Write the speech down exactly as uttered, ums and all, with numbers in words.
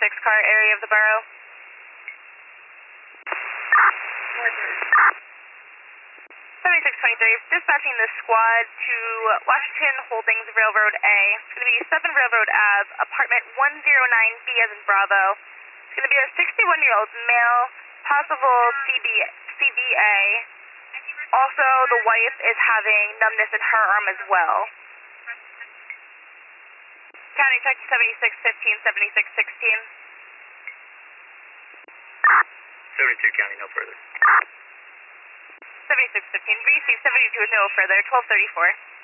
seventy-six car area of the borough. seventy-six twenty-three, dispatching the squad to Washington Holdings Railroad A. It's going to be seven Railroad Ave, apartment one oh nine B as in Bravo. It's going to be a sixty-one-year-old male, possible C B, C V A. Also, the wife is having numbness in her arm as well. County check to seventy-six fifteen, seventy-six sixteen. seventy-two county, no further. seventy-six fifteen, receive seventy-two with no further, twelve thirty-four.